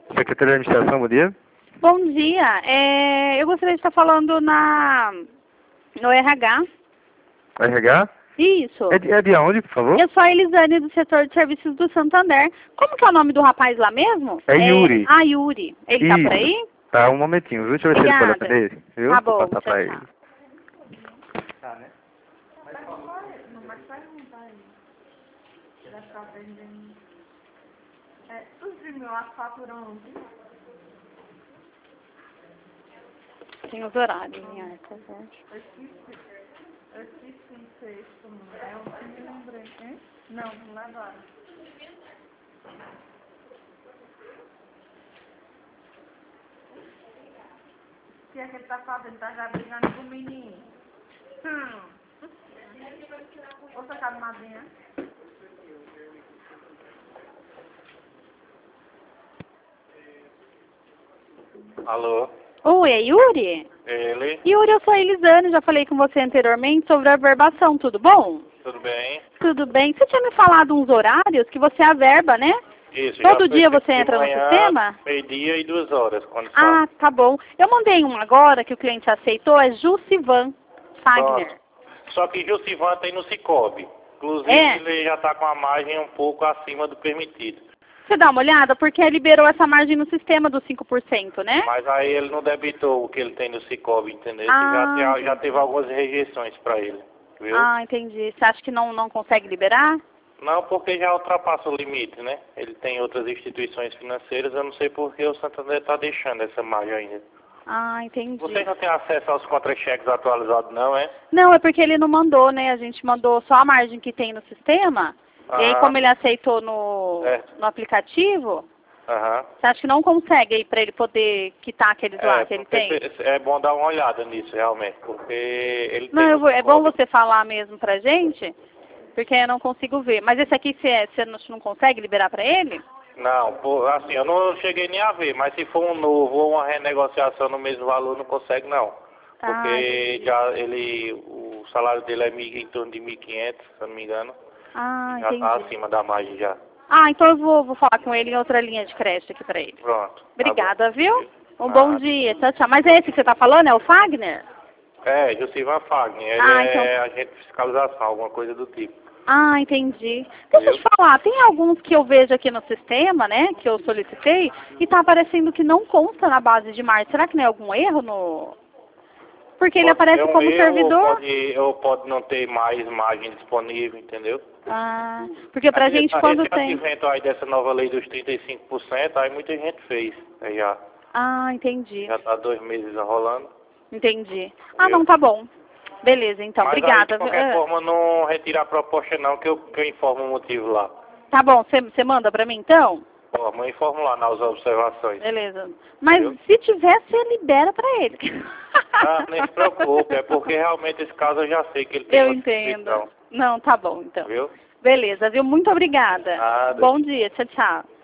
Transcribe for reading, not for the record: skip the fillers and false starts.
Secretaria de Administração, bom dia. Bom dia. Eu gostaria de estar falando no RH. RH? Isso. É de onde, por favor? Eu sou a Elisane, do setor de serviços do Santander. Como que é o nome do rapaz lá mesmo? É Yuri. Yuri. Ele tá por aí? Tá, um momentinho, viu? Deixa eu ver se ele pode atender, viu? Tá bom, Vou passar pra ele. tchau. Tá, né? Tem os horários em arca, Eu esqueci sexto, eu não me lembrei, hein? Não levaram. O que é que ele tá fazendo? Ele tá já brigando com o menino. Outra calmadinha. Alô? Oi, é Yuri? Ele? Yuri, eu sou a Elisane, já falei com você anteriormente sobre a averbação, tudo bom? Tudo bem? Tudo bem. Você tinha me falado uns horários que você averba, né? Isso, Todo dia você entra no sistema? Meio-dia e 2 horas, quando Ah, tá bom. Eu mandei um agora que o cliente aceitou, é Jussivan Fagner. Só que Jussivan tem no Cicobi. Inclusive, ele já está com a margem um pouco acima do permitido. Você dá uma olhada? Porque liberou essa margem no sistema dos 5%, né? Mas aí ele não debitou o que ele tem no Cicobi, entendeu? Já teve algumas rejeições para ele, viu? Ah, entendi. Você acha que não consegue liberar? Não, porque já ultrapassa o limite, né? Ele tem outras instituições financeiras, eu não sei por que o Santander está deixando essa margem ainda. Ah, entendi. Você não tem acesso aos contra-cheques atualizados, não, é? Não, é porque ele não mandou, né? A gente mandou só a margem que tem no sistema. E aí, como ele aceitou no aplicativo, você acha que não consegue aí para ele poder quitar aqueles lá que ele tem? É bom dar uma olhada nisso, realmente, porque ele tem... Não, é bom você falar mesmo pra gente, porque eu não consigo ver. Mas esse aqui você não consegue liberar para ele? Não, assim, eu não cheguei nem a ver, mas se for um novo ou uma renegociação no mesmo valor, não consegue não. Porque o salário dele é em torno de 1.500, se eu não me engano. Já está acima da margem já. Ah, então eu vou falar com ele em outra linha de crédito aqui para ele. Pronto. Obrigada, viu? Um bom dia. Tchau, tchau. Mas é esse que você está falando? É o Fagner? É, Jussivan Fagner. Ele é agente de fiscalização, alguma coisa do tipo. Ah, entendi. Deixa eu te falar, tem alguns que eu vejo aqui no sistema, né, que eu solicitei, e está aparecendo que não consta na base de margem. Será que não é algum erro no... Porque ele aparece como servidor. Ou pode não ter mais margem disponível, entendeu? Ah, porque pra gente quando tem... Esse advento aí dessa nova lei dos 35%, aí muita gente fez, já. Ah, entendi. Já está 2 meses rolando. Entendi. Ah, não, tá bom. Beleza, então, mas obrigada. Aí, de qualquer forma, não retira a proposta não, que eu informo o motivo lá. Tá bom, você manda pra mim então? Eu informo lá nas observações. Beleza. Mas se tiver, você libera pra ele. Ah, nem se preocupe, é porque realmente esse caso eu já sei que ele tem Eu entendo. Não, tá bom então. Viu? Beleza, viu? Muito obrigada. Nada. Bom dia, tchau, tchau.